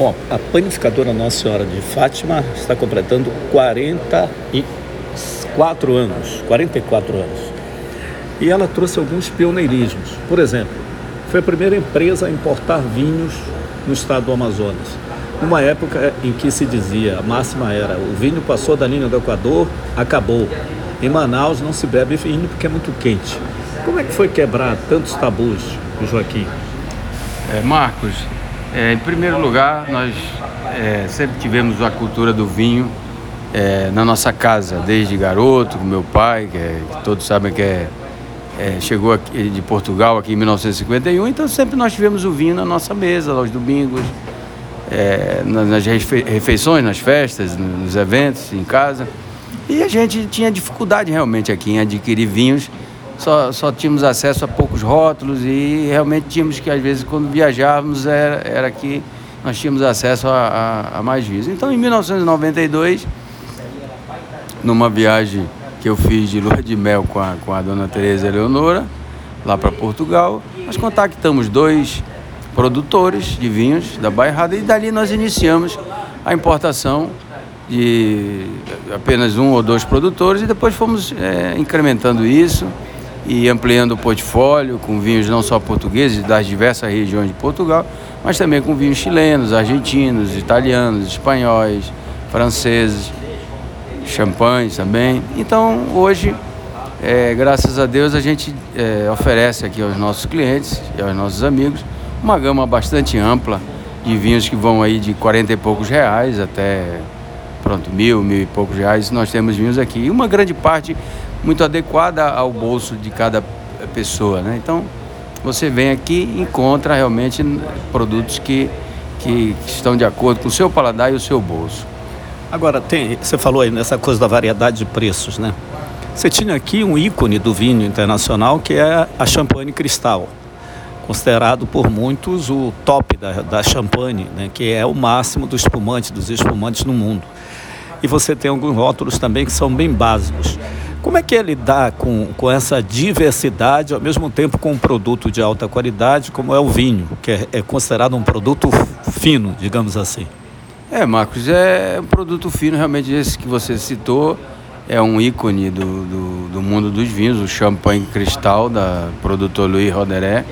Bom, a panificadora Nossa Senhora de Fátima está completando 44 anos. E ela trouxe alguns pioneirismos. Por exemplo, foi a primeira empresa a importar vinhos no estado do Amazonas. Numa época em que se dizia, a máxima era, o vinho passou da linha do Equador, acabou. Em Manaus não se bebe vinho porque é muito quente. Como é que foi quebrar tantos tabus, Joaquim? Marcos, em primeiro lugar, nós sempre tivemos a cultura do vinho na nossa casa, desde garoto, com meu pai, que todos sabem que chegou aqui de Portugal aqui em 1951, então sempre nós tivemos o vinho na nossa mesa, aos domingos, nas refeições, nas festas, nos eventos, em casa. E a gente tinha dificuldade realmente aqui em adquirir vinhos, só tínhamos acesso a poucos rótulos e realmente tínhamos que, às vezes, quando viajávamos, era que nós tínhamos acesso a mais vinhos. Então, em 1992, numa viagem que eu fiz de lua de mel com a dona Teresa Eleonora, lá para Portugal, nós contactamos 2 produtores de vinhos da Bairrada e dali nós iniciamos a importação de apenas 1 ou 2 produtores e depois fomos incrementando isso e ampliando o portfólio com vinhos não só portugueses das diversas regiões de Portugal, mas também com vinhos chilenos, argentinos, italianos, espanhóis, franceses, champanhes também. Então hoje, graças a Deus, a gente oferece aqui aos nossos clientes e aos nossos amigos uma gama bastante ampla de vinhos que vão aí de 40 e poucos reais até 1.000 e poucos reais. Nós temos vinhos aqui e uma grande parte muito adequada ao bolso de cada pessoa, né? Então você vem aqui e encontra realmente produtos que estão de acordo com o seu paladar e o seu bolso. Agora, você falou aí nessa coisa da variedade de preços, né? Você tinha aqui um ícone do vinho internacional que é a Champagne Cristal, considerado por muitos o top da Champagne, né? Que é o máximo dos espumantes no mundo. E você tem alguns rótulos também que são bem básicos. Como é que é lidar com essa diversidade, ao mesmo tempo com um produto de alta qualidade, como é o vinho, que é considerado um produto fino, digamos assim? Marcos, é um produto fino, realmente esse que você citou, é um ícone do mundo dos vinhos, o Champagne Cristal, da produtor Louis Roederer.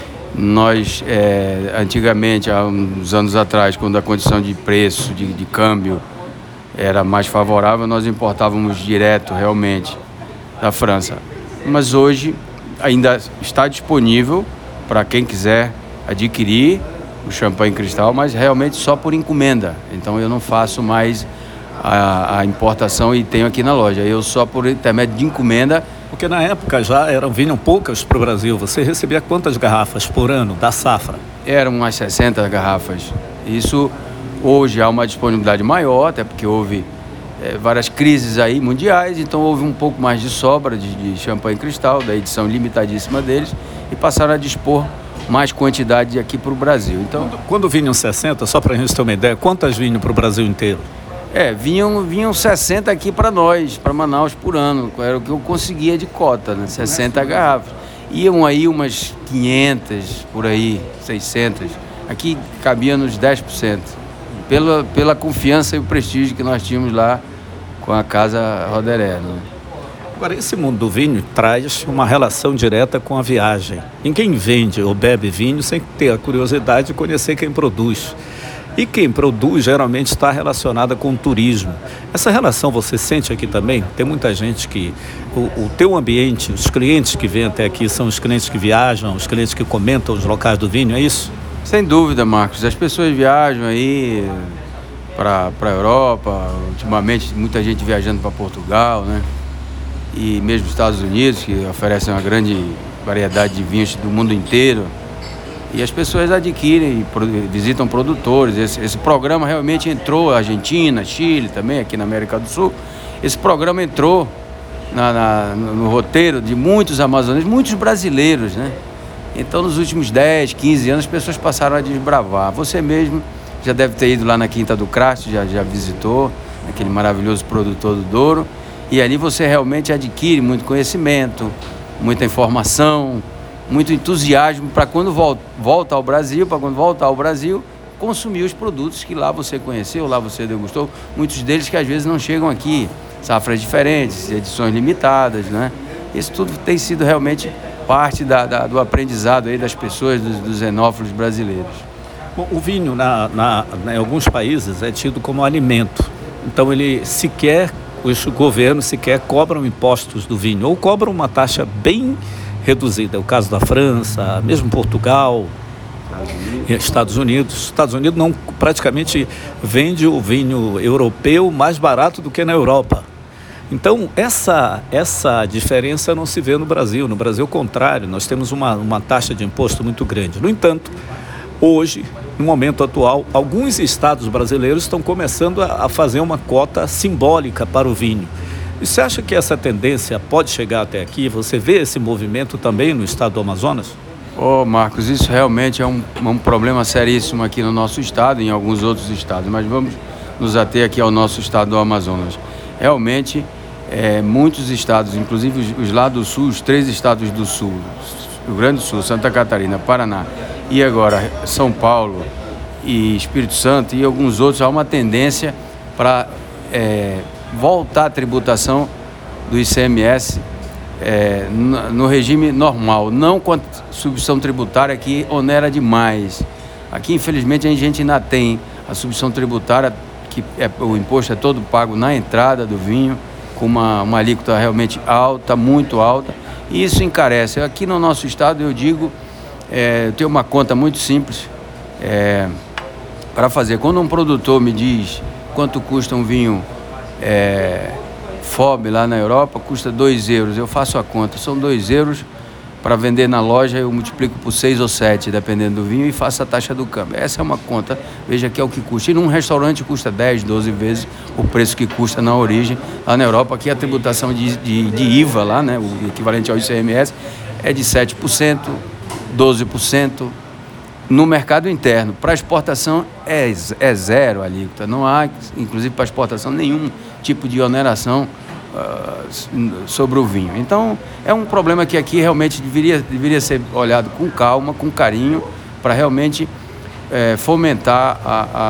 Nós, antigamente, há uns anos atrás, quando a condição de preço, de câmbio, era mais favorável, nós importávamos direto realmente da França. Mas hoje ainda está disponível para quem quiser adquirir o Champagne Cristal, mas realmente só por encomenda. Então eu não faço mais a importação e tenho aqui na loja. Eu só por intermédio de encomenda. Porque na época já vinham poucas para o Brasil. Você recebia quantas garrafas por ano da safra? Eram umas 60 garrafas. Isso hoje há uma disponibilidade maior, até porque houve várias crises aí mundiais, então houve um pouco mais de sobra de Champagne Cristal, da edição limitadíssima deles, e passaram a dispor mais quantidade aqui para o Brasil. Então, quando vinham 60, só para a gente ter uma ideia, quantas vinham para o Brasil inteiro? Vinham 60 aqui para nós, para Manaus por ano, era o que eu conseguia de cota, né? 60 garrafas. Iam aí umas 500, por aí, 600, aqui cabia nos 10%. Pela confiança e o prestígio que nós tínhamos lá com a Casa Roederer, né? Agora, esse mundo do vinho traz uma relação direta com a viagem. Ninguém vende ou bebe vinho sem ter a curiosidade de conhecer quem produz. E quem produz geralmente está relacionada com o turismo. Essa relação você sente aqui também? Tem muita gente que... O teu ambiente, os clientes que vêm até aqui são os clientes que viajam, os clientes que comentam os locais do vinho, é isso? Sem dúvida, Marcos. As pessoas viajam aí para a Europa, ultimamente muita gente viajando para Portugal, né? E mesmo Estados Unidos, que oferecem uma grande variedade de vinhos do mundo inteiro. E as pessoas adquirem, visitam produtores. Esse programa realmente entrou, Argentina, Chile também, aqui na América do Sul. Esse programa entrou no roteiro de muitos amazônicos, muitos brasileiros, né? Então, nos últimos 10, 15 anos, as pessoas passaram a desbravar. Você mesmo já deve ter ido lá na Quinta do Crasto, já visitou, aquele maravilhoso produtor do Douro. E ali você realmente adquire muito conhecimento, muita informação, muito entusiasmo para quando voltar ao Brasil, consumir os produtos que lá você conheceu, lá você degustou, muitos deles que às vezes não chegam aqui, safras diferentes, edições limitadas, né? Isso tudo tem sido realmente parte do aprendizado aí das pessoas, dos enófilos brasileiros. Bom, o vinho, em alguns países, é tido como alimento. Então, os governos sequer cobram impostos do vinho, ou cobram uma taxa bem reduzida. É o caso da França, mesmo Portugal, Estados Unidos. Estados Unidos não praticamente vende o vinho europeu mais barato do que na Europa. Então, essa diferença não se vê no Brasil. No Brasil, ao contrário, nós temos uma taxa de imposto muito grande. No entanto, hoje, no momento atual, alguns estados brasileiros estão começando a fazer uma cota simbólica para o vinho. E você acha que essa tendência pode chegar até aqui? Você vê esse movimento também no estado do Amazonas? Marcos, isso realmente é um problema seríssimo aqui no nosso estado e em alguns outros estados, mas vamos nos ater aqui ao nosso estado do Amazonas. Realmente, muitos estados, inclusive os lá do sul, os 3 estados do sul, Rio Grande do Sul, Santa Catarina, Paraná e agora São Paulo e Espírito Santo e alguns outros, há uma tendência para voltar à tributação do ICMS no regime normal, não com a substituição tributária que onera demais. Aqui, infelizmente, a gente ainda tem a substituição tributária, que o imposto é todo pago na entrada do vinho, com uma alíquota realmente alta, muito alta, e isso encarece. Aqui no nosso estado, eu digo, eu tenho uma conta muito simples para fazer. Quando um produtor me diz quanto custa um vinho FOB lá na Europa, custa 2 euros. Eu faço a conta, são 2 euros para vender na loja, eu multiplico por 6 ou 7, dependendo do vinho, e faço a taxa do câmbio. Essa é uma conta, veja que é o que custa. E num restaurante custa 10, 12 vezes o preço que custa na origem. Lá na Europa, aqui a tributação de IVA, lá, né, o equivalente ao ICMS, é de 7%, 12%. No mercado interno, para exportação é zero a alíquota. Não há, inclusive para exportação, nenhum tipo de oneração sobre o vinho. Então, é um problema que aqui realmente deveria ser olhado com calma, com carinho, para realmente fomentar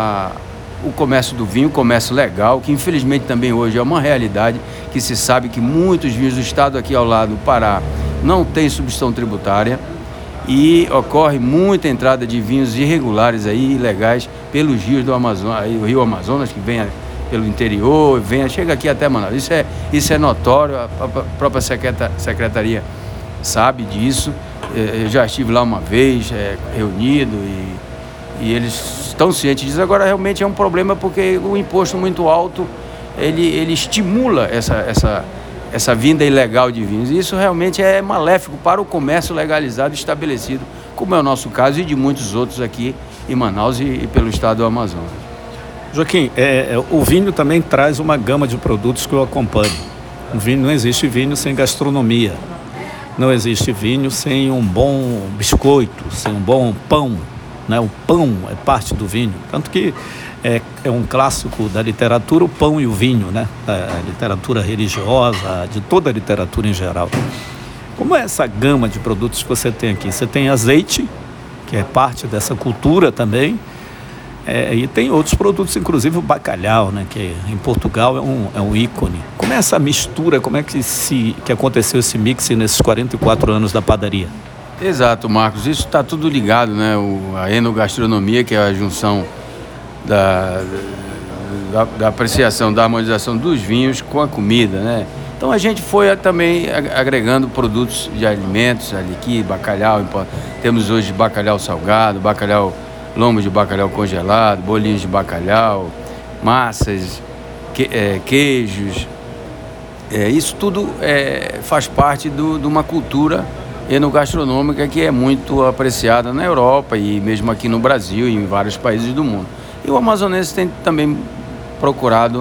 o comércio do vinho, o comércio legal, que infelizmente também hoje é uma realidade, que se sabe que muitos vinhos do estado aqui ao lado, do Pará, não tem substituição tributária, e ocorre muita entrada de vinhos irregulares aí, ilegais, pelos rios do Amazonas, aí, o rio Amazonas, que vem pelo interior, chega aqui até Manaus. Isso é notório, a própria secretaria sabe disso. Eu já estive lá uma vez, reunido, e eles estão cientes disso. Agora, realmente é um problema porque o imposto muito alto, ele estimula essa vinda ilegal de vinhos. E isso realmente é maléfico para o comércio legalizado e estabelecido, como é o nosso caso e de muitos outros aqui em Manaus e pelo estado do Amazonas. Joaquim, o vinho também traz uma gama de produtos que eu acompanho. Não existe vinho sem gastronomia. Não existe vinho sem um bom biscoito, sem um bom pão, né? O pão é parte do vinho. Tanto que é um clássico da literatura, o pão e o vinho, né? A literatura religiosa, de toda a literatura em geral. Como é essa gama de produtos que você tem aqui? Você tem azeite, que é parte dessa cultura também, e tem outros produtos, inclusive o bacalhau, né? Que em Portugal é um ícone. Como é essa mistura, como é que aconteceu esse mix nesses 44 anos da padaria? Exato, Marcos, isso está tudo ligado, né? A enogastronomia, que é a junção da apreciação, da harmonização dos vinhos com a comida, né? Então a gente foi também agregando produtos de alimentos ali aqui, bacalhau, temos hoje bacalhau salgado, lombo de bacalhau congelado, bolinhos de bacalhau, massas, queijos. Isso tudo faz parte de uma cultura enogastronômica que é muito apreciada na Europa e mesmo aqui no Brasil e em vários países do mundo. E o amazonense tem também procurado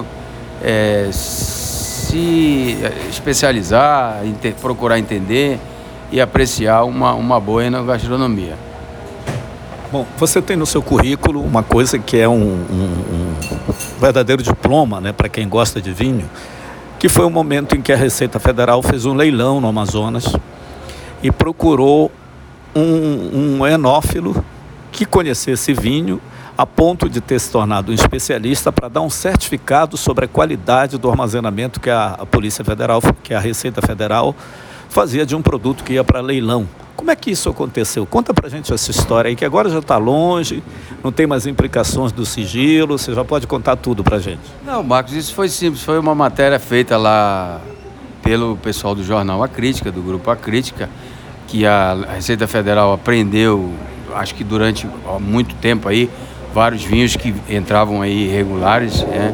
se especializar, procurar entender e apreciar uma boa enogastronomia. Bom, você tem no seu currículo uma coisa que é um verdadeiro diploma, né, para quem gosta de vinho, que foi o momento em que a Receita Federal fez um leilão no Amazonas e procurou um enófilo que conhecesse vinho a ponto de ter se tornado um especialista para dar um certificado sobre a qualidade do armazenamento que a Polícia Federal, que a Receita Federal fazia de um produto que ia para leilão. Como é que isso aconteceu? Conta pra gente essa história aí, que agora já está longe, não tem mais implicações do sigilo, você já pode contar tudo pra gente. Não, Marcos, isso foi simples, foi uma matéria feita lá pelo pessoal do jornal A Crítica, do grupo A Crítica, que a Receita Federal apreendeu, acho que durante muito tempo aí, vários vinhos que entravam aí irregulares, né?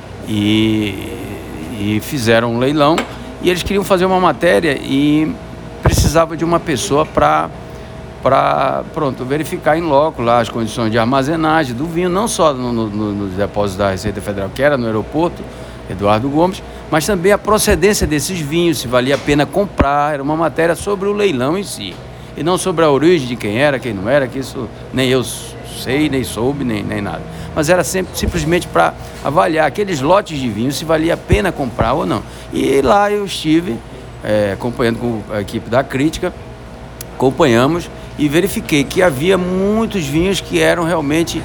E fizeram um leilão, e eles queriam fazer uma matéria e precisava de uma pessoa para verificar em loco lá as condições de armazenagem do vinho, não só nos depósitos da Receita Federal, que era no aeroporto Eduardo Gomes, mas também a procedência desses vinhos, se valia a pena comprar. Era uma matéria sobre o leilão em si, e não sobre a origem de quem era, quem não era, que isso nem eu sei, nem soube, nem nada. Mas era simplesmente para avaliar aqueles lotes de vinho, se valia a pena comprar ou não. E lá eu estive acompanhando com a equipe da Crítica, acompanhamos e verifiquei que havia muitos vinhos que eram realmente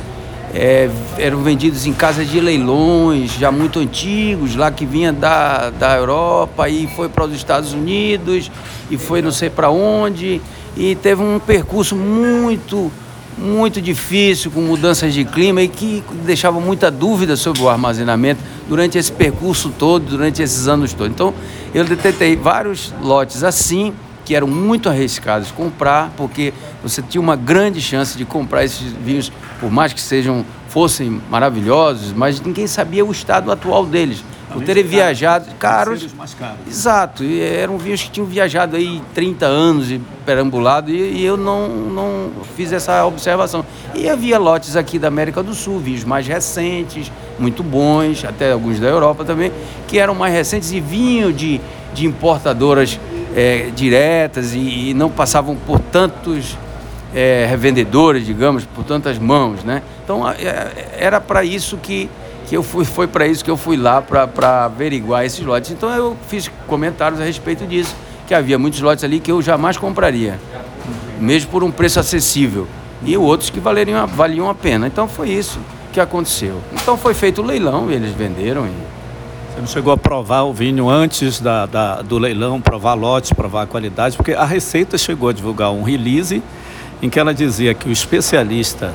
eram vendidos em casas de leilões já muito antigos, lá que vinha da Europa e foi para os Estados Unidos e foi não sei para onde, e teve um percurso muito difícil, com mudanças de clima, e que deixava muita dúvida sobre o armazenamento durante esse percurso todo, durante esses anos todos. Então, eu detetei vários lotes assim, que eram muito arriscados comprar, porque você tinha uma grande chance de comprar esses vinhos, por mais que fossem maravilhosos, mas ninguém sabia o estado atual deles. Por terem viajado, caros. Mais caros. Exato, e eram vinhos que tinham viajado aí 30 anos e perambulado, e eu não fiz essa observação. E havia lotes aqui da América do Sul, vinhos mais recentes, muito bons, até alguns da Europa também, que eram mais recentes e vinham de importadoras diretas e não passavam por tantos revendedores, digamos, por tantas mãos, né? Então era para isso que foi para isso que eu fui lá, para averiguar esses lotes. Então eu fiz comentários a respeito disso, que havia muitos lotes ali que eu jamais compraria, mesmo por um preço acessível, e outros que valiam a pena. Então foi isso que aconteceu. Então foi feito o leilão, eles venderam. Você não chegou a provar o vinho antes do leilão, provar lotes, provar a qualidade? Porque a Receita chegou a divulgar um release em que ela dizia que o especialista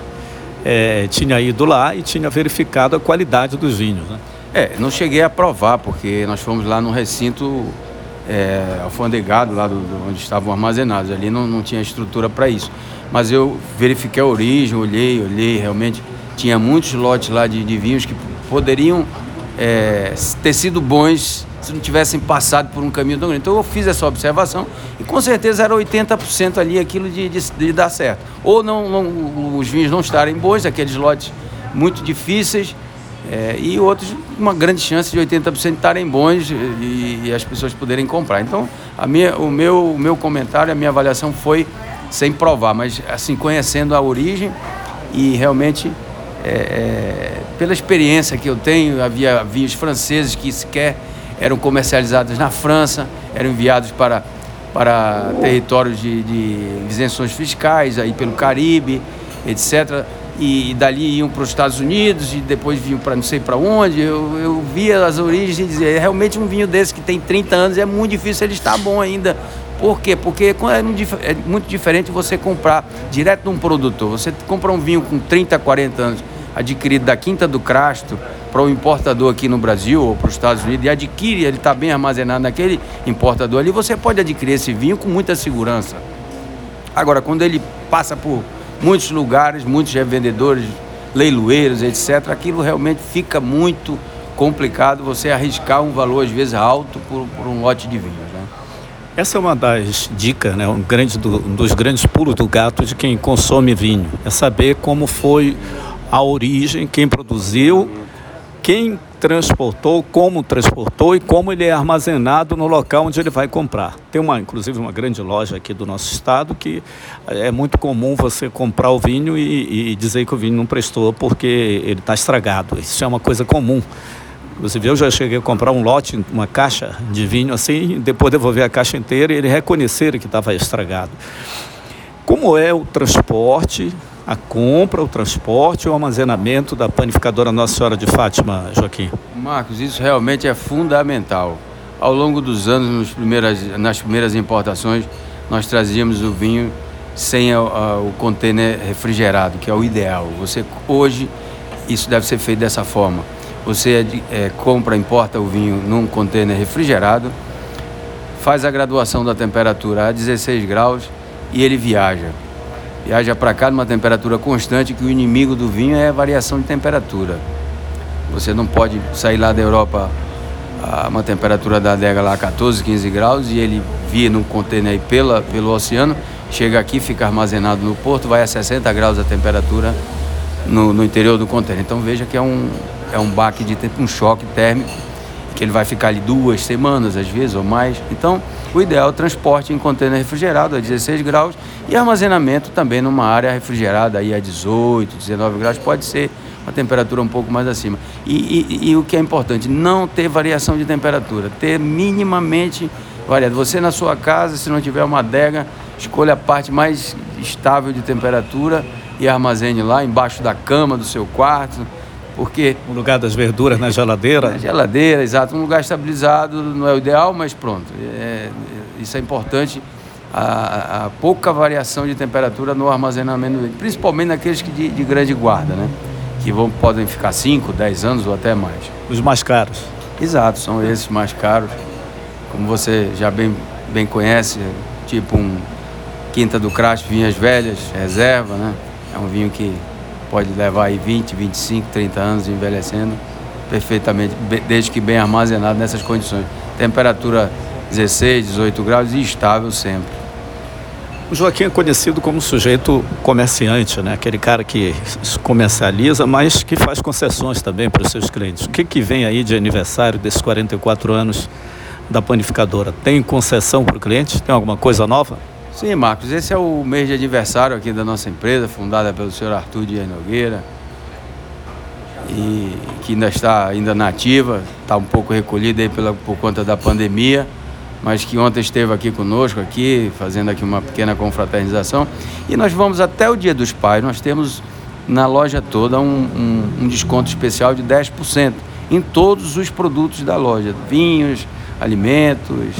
tinha ido lá e tinha verificado a qualidade dos vinhos, né? Não cheguei a provar, porque nós fomos lá no recinto alfandegado, lá onde estavam armazenados. Ali não tinha estrutura para isso. Mas eu verifiquei a origem, olhei, realmente tinha muitos lotes lá de vinhos que poderiam ter sido bons se não tivessem passado por um caminho tão grande. Então eu fiz essa observação e com certeza era 80% ali aquilo de dar certo. Ou os vinhos não estarem bons, aqueles lotes muito difíceis, e outros, uma grande chance de 80% estarem bons e as pessoas poderem comprar. Então o meu comentário, a minha avaliação foi sem provar, mas assim, conhecendo a origem e realmente pela experiência que eu tenho. Havia vinhos franceses que sequer eram comercializados na França, eram enviados para territórios de isenções fiscais, aí pelo Caribe, etc. E dali iam para os Estados Unidos e depois vinham para não sei para onde. Eu via as origens e dizia, realmente um vinho desse que tem 30 anos é muito difícil ele estar bom ainda. Por quê? Porque é muito diferente você comprar direto de um produtor. Você compra um vinho com 30, 40 anos, adquirido da Quinta do Crasto, para o importador aqui no Brasil ou para os Estados Unidos, e adquire, ele está bem armazenado naquele importador ali, você pode adquirir esse vinho com muita segurança. Agora, quando ele passa por muitos lugares, muitos revendedores, leiloeiros, etc., aquilo realmente fica muito complicado você arriscar um valor, às vezes, alto por um lote de vinhos, né? Essa é uma das dicas, né? Um dos grandes pulos do gato de quem consome vinho. É saber como foi a origem, quem produziu, quem transportou, como transportou e como ele é armazenado no local onde ele vai comprar. Tem inclusive uma grande loja aqui do nosso estado que é muito comum você comprar o vinho e dizer que o vinho não prestou porque ele está estragado. Isso é uma coisa comum. Inclusive eu já cheguei a comprar um lote, uma caixa de vinho assim, depois devolver a caixa inteira e ele reconhecer que estava estragado. Como é o transporte a compra, o transporte e o armazenamento da panificadora Nossa Senhora de Fátima, Joaquim? Marcos, isso realmente é fundamental. Ao longo dos anos, nas primeiras importações, nós trazíamos o vinho sem o container refrigerado, que é o ideal. Hoje, isso deve ser feito dessa forma. Você importa o vinho num container refrigerado, faz a graduação da temperatura a 16 graus e ele viaja. Viaja para cá numa temperatura constante, que o inimigo do vinho é a variação de temperatura. Você não pode sair lá da Europa a uma temperatura da adega lá a 14, 15 graus e ele vir num container aí pelo oceano, chega aqui, fica armazenado no porto, vai a 60 graus a temperatura no interior do container. Então veja que é um baque de tempo, um choque térmico, que ele vai ficar ali 2 semanas, às vezes, ou mais. Então, o ideal é o transporte em container refrigerado a 16 graus e armazenamento também numa área refrigerada aí a 18, 19 graus, pode ser uma temperatura um pouco mais acima. E o que é importante, não ter variação de temperatura, ter minimamente variado. Você na sua casa, se não tiver uma adega, escolha a parte mais estável de temperatura e armazene lá embaixo da cama do seu quarto, porque... O lugar das verduras na geladeira? Na geladeira, exato. Um lugar estabilizado não é o ideal, mas pronto. Isso é importante, a pouca variação de temperatura no armazenamento, principalmente naqueles de grande guarda, né? Que podem ficar 5, 10 anos ou até mais. Os mais caros? Exato, são esses mais caros. Como você já bem conhece, tipo um Quinta do Crasto, vinhas velhas, reserva, né? É um vinho que pode levar aí 20, 25, 30 anos envelhecendo perfeitamente, desde que bem armazenado nessas condições. Temperatura 16, 18 graus e estável sempre. O Joaquim é conhecido como sujeito comerciante, né? Aquele cara que comercializa, mas que faz concessões também para os seus clientes. O que vem aí de aniversário desses 44 anos da panificadora? Tem concessão para o cliente? Tem alguma coisa nova? Sim, Marcos, esse é o mês de aniversário aqui da nossa empresa, fundada pelo senhor Arthur Dias Nogueira, e que ainda está na ativa, está um pouco recolhida aí por conta da pandemia, mas que ontem esteve aqui conosco, fazendo aqui uma pequena confraternização. E nós vamos até o Dia dos Pais, nós temos na loja toda um desconto especial de 10% em todos os produtos da loja, vinhos, alimentos,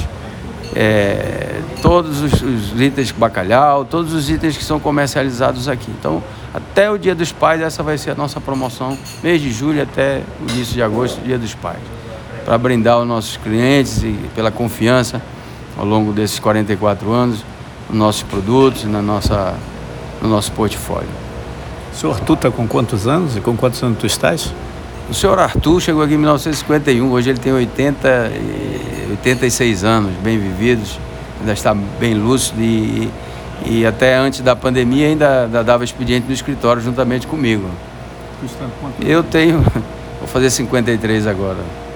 todos os itens bacalhau, todos os itens que são comercializados aqui. Então, até o Dia dos Pais, essa vai ser a nossa promoção, mês de julho até o início de agosto, Dia dos Pais, para brindar os nossos clientes e pela confiança ao longo desses 44 anos nos nossos produtos, no nosso portfólio. O senhor Arthur está com quantos anos e com quantos anos tu estás? O senhor Arthur chegou aqui em 1951, hoje ele tem 86 anos, bem vividos, ainda está bem lúcido e até antes da pandemia ainda dava expediente no escritório juntamente comigo. Tu está com quantos? Eu vou fazer 53 agora.